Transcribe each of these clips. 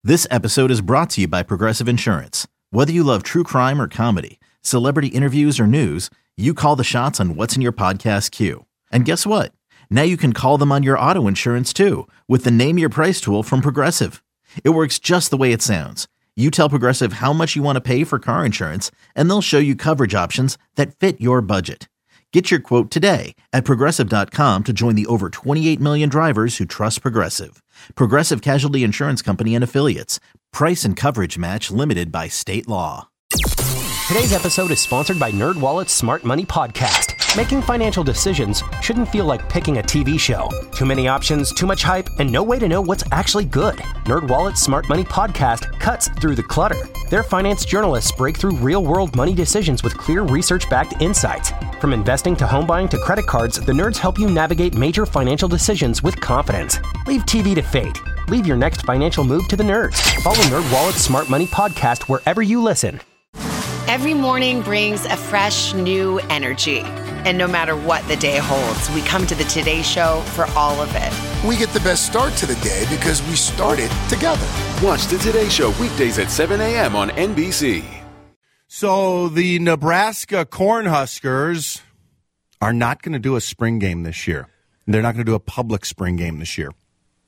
This episode is brought to you by Progressive Insurance. Whether you love true crime or comedy, celebrity interviews or news, you call the shots on what's in your podcast queue. And guess what? Now you can call them on your auto insurance too with the Name Your Price tool from Progressive. It works just the way it sounds. You tell Progressive how much you want to pay for car insurance, and they'll show you coverage options that fit your budget. Get your quote today at Progressive.com to join the over 28 million drivers who trust Progressive. Progressive Casualty Insurance Company and Affiliates. Price and coverage match limited by state law. Today's episode is sponsored by NerdWallet's Smart Money Podcast. Making financial decisions shouldn't feel like picking a TV show. Too many options, too much hype, and no way to know what's actually good. NerdWallet's Smart Money Podcast cuts through the clutter. Their finance journalists break through real-world money decisions with clear research-backed insights. From investing to home buying to credit cards, the nerds help you navigate major financial decisions with confidence. Leave TV to fate. Leave your next financial move to the nerds. Follow NerdWallet's Smart Money Podcast wherever you listen. Every morning brings a fresh, new energy. And no matter what the day holds, we come to the Today Show for all of it. We get the best start to the day because we started together. Watch the Today Show weekdays at 7 a.m. on NBC. So the Nebraska Cornhuskers are not going to do a spring game this year. They're not going to do a public spring game this year.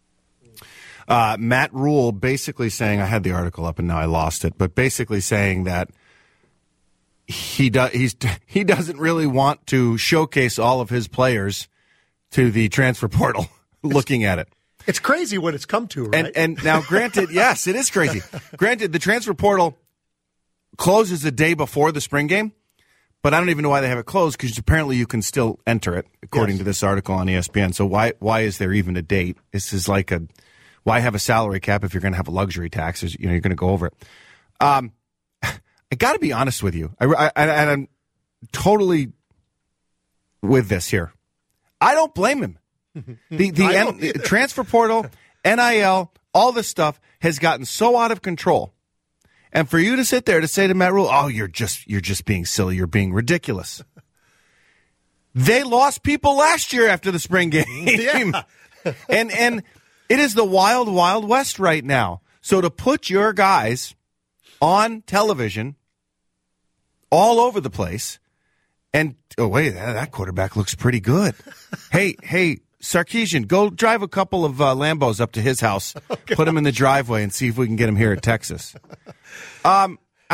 Matt Rule basically saying, I had the article up and now I lost it, but basically saying that he doesn't really want to showcase all of his players to the transfer portal looking at it. It's crazy what it's come to, right? And now, granted, yes, it is crazy. Granted, the transfer portal closes the day before the spring game, but I don't even know why they have it closed because apparently you can still enter it, according to this article on ESPN. So why is there even a date? This is like why have a salary cap if you're going to have a luxury tax? You're going to go over it. I got to be honest with you. I'm totally with this here. I don't blame him. The transfer portal, NIL, all this stuff has gotten so out of control. And for you to sit there to say to Matt Rule, "Oh, you're just being silly. You're being ridiculous." They lost people last year after the spring game. Yeah. and it is the wild, wild west right now. So to put your guys on television all over the place and, oh, wait, that quarterback looks pretty good. Hey, Sarkisian, go drive a couple of Lambos up to his house, put him in the driveway and see if we can get him here at Texas. I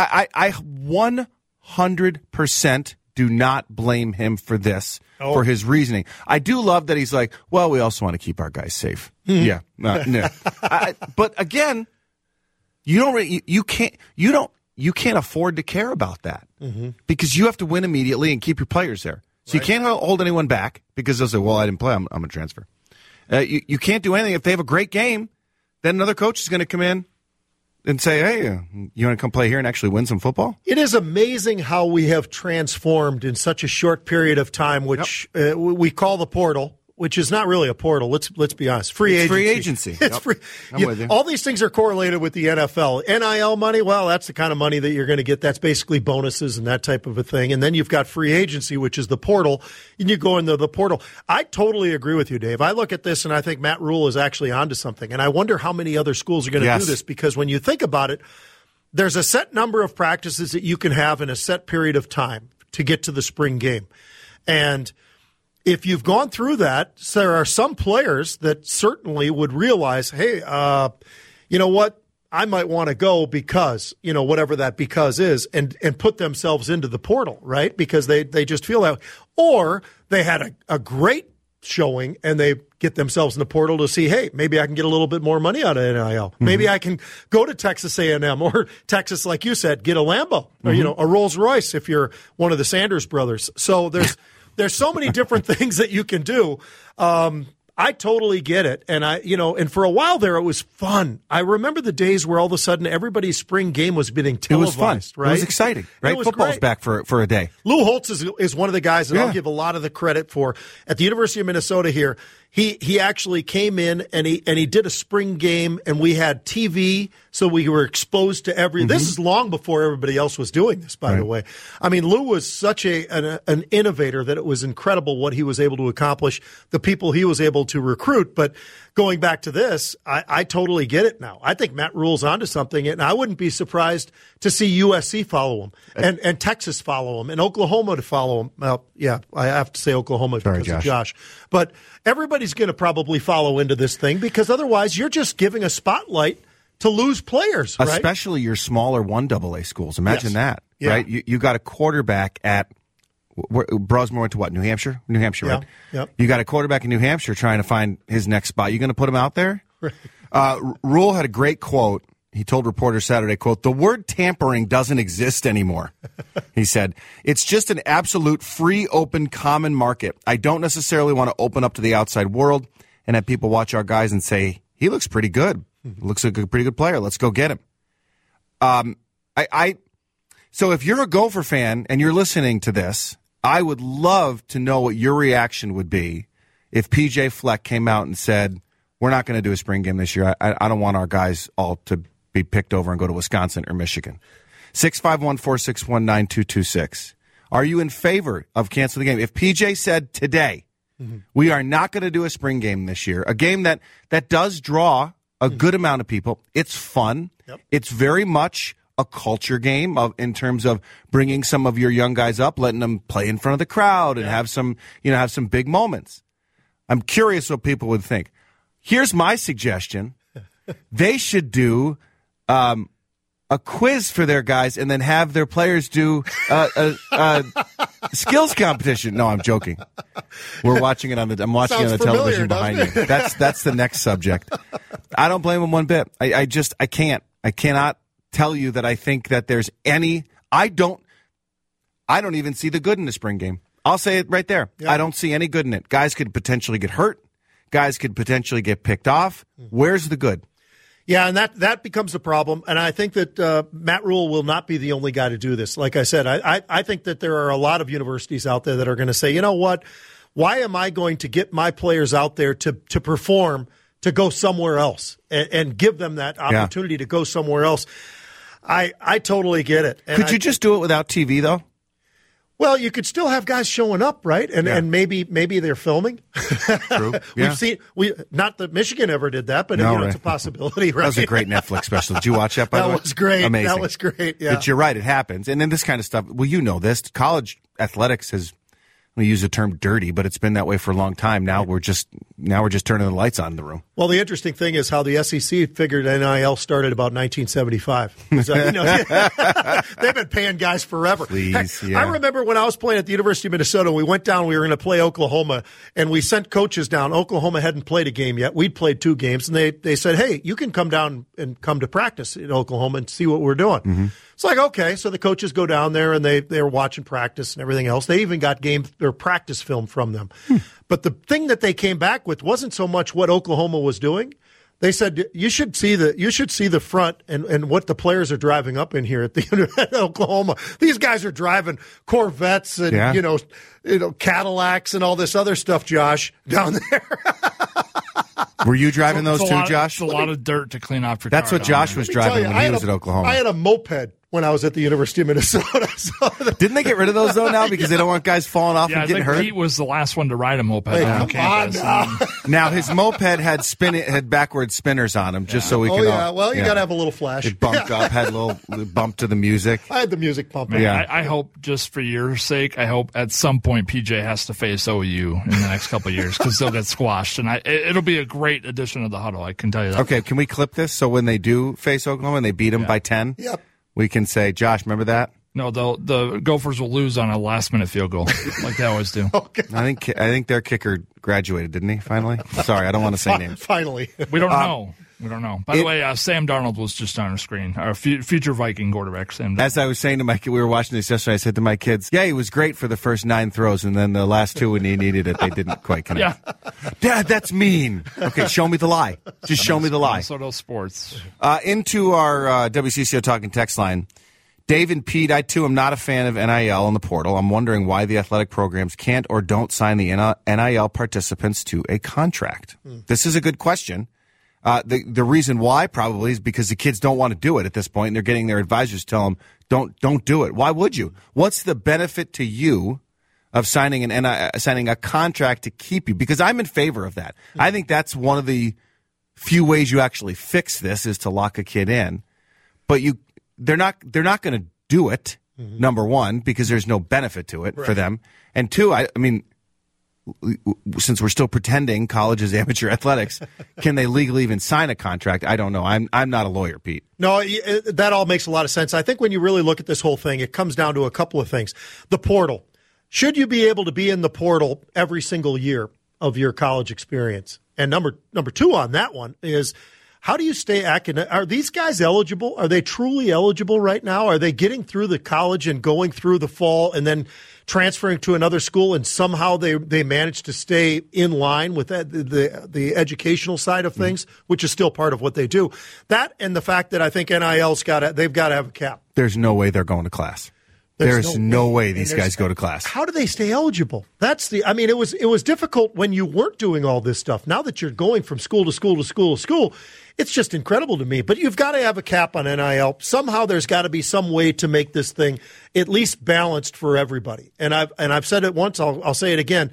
100% do not blame him for this, for his reasoning. I do love that he's like, well, we also want to keep our guys safe. Yeah. No. But again, you can't afford to care about that because you have to win immediately and keep your players there. So you can't hold anyone back because they'll say, well, I didn't play. I'm a transfer. You can't do anything. If they have a great game, then another coach is going to come in and say, hey, you want to come play here and actually win some football? It is amazing how we have transformed in such a short period of time, which we call the portal, which is not really a portal. Let's be honest. Free agency. It's free. I'm with you. All these things are correlated with the NFL. NIL money, well, that's the kind of money that you're going to get. That's basically bonuses and that type of a thing. And then you've got free agency, which is the portal, and you go into the portal. I totally agree with you, Dave. I look at this and I think Matt Rule is actually onto something. And I wonder how many other schools are going to do this because when you think about it, there's a set number of practices that you can have in a set period of time to get to the spring game. And if you've gone through that, there are some players that certainly would realize, hey, you know what? I might want to go because, whatever that because is, and put themselves into the portal, right? Because they just feel that way. Or they had a great showing and they get themselves in the portal to see, hey, maybe I can get a little bit more money out of NIL. Mm-hmm. Maybe I can go to Texas A&M or Texas, like you said, get a Lambo or, a Rolls Royce if you're one of the Sanders brothers. So there's so many different things that you can do. I totally get it. And and for a while there, it was fun. I remember the days where all of a sudden everybody's spring game was being televised, it was fun. Right? It was exciting, right? Football's great. Back for a day. Lou Holtz is one of the guys that I'll give a lot of the credit for. At the University of Minnesota here, He actually came in and he did a spring game, and we had TV, so we were exposed to every. This is long before everybody else was doing this, by the way. I mean, Lou was such an innovator that it was incredible what he was able to accomplish, the people he was able to recruit. But going back to this, I totally get it now. I think Matt Rule's onto something, and I wouldn't be surprised to see USC follow him and Texas follow him and Oklahoma to follow him. Well, yeah, I have to say Oklahoma because of Josh. But everybody's going to probably follow into this thing because otherwise you're just giving a spotlight to lose players, right? Especially your smaller 1AA schools. Imagine that, right? You got a quarterback at Brosmer went to what? New Hampshire, right? Yep. You got a quarterback in New Hampshire trying to find his next spot. You going to put him out there? Right. Rule had a great quote. He told reporters Saturday, quote, "The word tampering doesn't exist anymore." He said, "It's just an absolute free, open, common market. I don't necessarily want to open up to the outside world and have people watch our guys and say, he looks pretty good. Looks like a pretty good player. Let's go get him." So if you're a Gopher fan and you're listening to this, I would love to know what your reaction would be if PJ Fleck came out and said, we're not going to do a spring game this year. I don't want our guys all to be picked over and go to Wisconsin or Michigan. 651-461-9226. Are you in favor of canceling the game? If PJ said today, we are not going to do a spring game this year, a game that does draw a good amount of people. It's fun. Yep. It's very much a culture game in terms of bringing some of your young guys up, letting them play in front of the crowd and have some big moments. I'm curious what people would think. Here's my suggestion. They should do a quiz for their guys and then have their players do a skills competition. No, I'm joking. I'm watching it on the television behind you. That's the next subject. I don't blame them one bit. I cannot tell you that I think that there's any. I don't even see the good in the spring game. I'll say it right there. Yeah. I don't see any good in it. Guys could potentially get hurt. Guys could potentially get picked off. Where's the good? Yeah, and that becomes a problem. And I think that Matt Rule will not be the only guy to do this. Like I said, I think that there are a lot of universities out there that are going to say, you know what, why am I going to get my players out there to perform, to go somewhere else and give them that opportunity to go somewhere else? I totally get it. And could you just do it without TV, though? Well, you could still have guys showing up, right? And maybe they're filming. True. Yeah. Not that Michigan ever did that, but it's a possibility, right? That was a great Netflix special. Did you watch that, by the way? That was great. Amazing. That was great, yeah. But you're right, it happens. And then this kind of stuff, well, you know this, college athletics has, we use the term dirty, but it's been that way for a long time. Now we're just turning the lights on in the room. Well, the interesting thing is how the SEC figured NIL started about 1975. They've been paying guys forever. Please, Heck, I remember when I was playing at the University of Minnesota, we went down, we were going to play Oklahoma, and we sent coaches down. Oklahoma hadn't played a game yet. We'd played 2 games, and they said, hey, you can come down and come to practice in Oklahoma and see what we're doing. Mm-hmm. It's like, okay, so the coaches go down there, and they're watching practice and everything else. They even got game or practice film from them. But the thing that they came back with wasn't so much what Oklahoma was doing. They said you should see the front and what the players are driving up in here at the Oklahoma. These guys are driving Corvettes and Cadillacs and all this other stuff, Josh, down there. Were you driving those too, Josh? It's a lot of dirt to clean off your That's car. what Josh was driving when he was at Oklahoma. I had a moped when I was at the University of Minnesota. Didn't they get rid of those, though, now? Because they don't want guys falling off and getting hurt? Pete was the last one to ride a moped on campus. Now, his moped had backward spinners on him, just so we could all... Well, you got to have a little flash. It bumped up, had a little bump to the music. I had the music pumping. Man, I hope, just for your sake, I hope at some point PJ has to face OU in the next couple of years, because they'll get squashed. And it'll be a great addition to the huddle, I can tell you that. Okay, can we clip this so when they do face Oklahoma and they beat them by 10? Yep. We can say, Josh, remember that? No, the Gophers will lose on a last-minute field goal, like they always do. Okay. I think their kicker graduated, didn't he, finally? Sorry, I don't want to say names. Finally. We don't know. We don't know. By the way, Sam Darnold was just on our screen. Our future Viking quarterback, Sam Darnold. As I was saying to my kid, we were watching this yesterday, I said to my kids, yeah, he was great for the first 9 throws, and then the last 2 when he needed it, they didn't quite connect. Yeah. Dad, that's mean. Okay, show me the lie. Just show me the lie. Minnesota sports. Into our WCCO Talking text line. Dave and Pete, I too am not a fan of NIL in the portal. I'm wondering why the athletic programs can't or don't sign the NIL participants to a contract. This is a good question. The reason why probably is because the kids don't want to do it at this point, and they're getting their advisors tell them, don't do it. Why would you? What's the benefit to you of signing a contract to keep you? Because I'm in favor of that. I think that's one of the few ways you actually fix this is to lock a kid in. But they're not going to do it, number one, because there's no benefit to it for them. And two, I mean, since we're still pretending college is amateur athletics, can they legally even sign a contract? I don't know. I'm not a lawyer, Pete. No, that all makes a lot of sense. I think when you really look at this whole thing, it comes down to a couple of things. The portal. Should you be able to be in the portal every single year of your college experience? And number two on that one is, how do you stay academic? Are these guys eligible? Are they truly eligible right now? Are they getting through the college and going through the fall and then transferring to another school, and somehow they manage to stay in line with the educational side of things, which is still part of what they do? That and the fact that I think NIL's they've got to have a cap. There's no way they're going to class. There's no way these guys go to class. How do they stay eligible? It was difficult when you weren't doing all this stuff. Now that you're going from school to school to school to school, it's just incredible to me. But you've got to have a cap on NIL. Somehow there's got to be some way to make this thing at least balanced for everybody. And I've said it once, I'll say it again.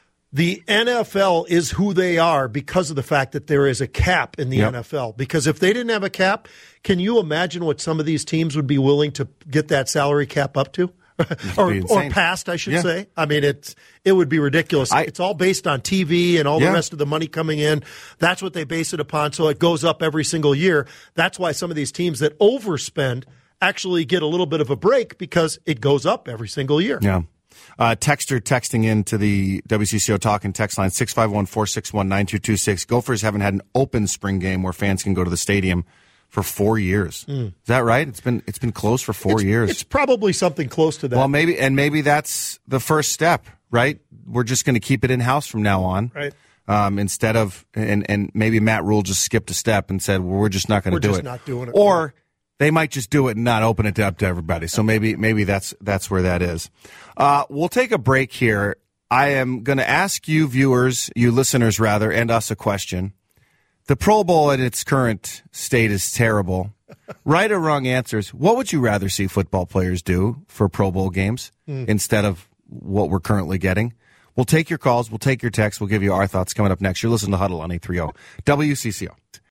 The NFL is who they are because of the fact that there is a cap in the NFL. Because if they didn't have a cap, can you imagine what some of these teams would be willing to get that salary cap up to? or past, I should say. I mean, it would be ridiculous. It's all based on TV and all the rest of the money coming in. That's what they base it upon, so it goes up every single year. That's why some of these teams that overspend actually get a little bit of a break, because it goes up every single year. Yeah. Texter texting into the WCCO Talk and text line 651-461-9226. Gophers haven't had an open spring game where fans can go to the stadium for 4 years. Is that right? It's been closed for 4 years. It's probably something close to that. Well, maybe that's the first step, right? We're just going to keep it in house from now on, right? Instead of and maybe Matt Rule just skipped a step and said, well, we're just not going to do it. We're just not doing it. Or they might just do it and not open it up to everybody. So maybe that's where that is. We'll take a break here. I am going to ask you viewers, you listeners rather, and us a question. The Pro Bowl in its current state is terrible. Right or wrong answers. What would you rather see football players do for Pro Bowl games instead of what we're currently getting? We'll take your calls. We'll take your texts. We'll give you our thoughts coming up next. You're listening to Huddle on 830 WCCO.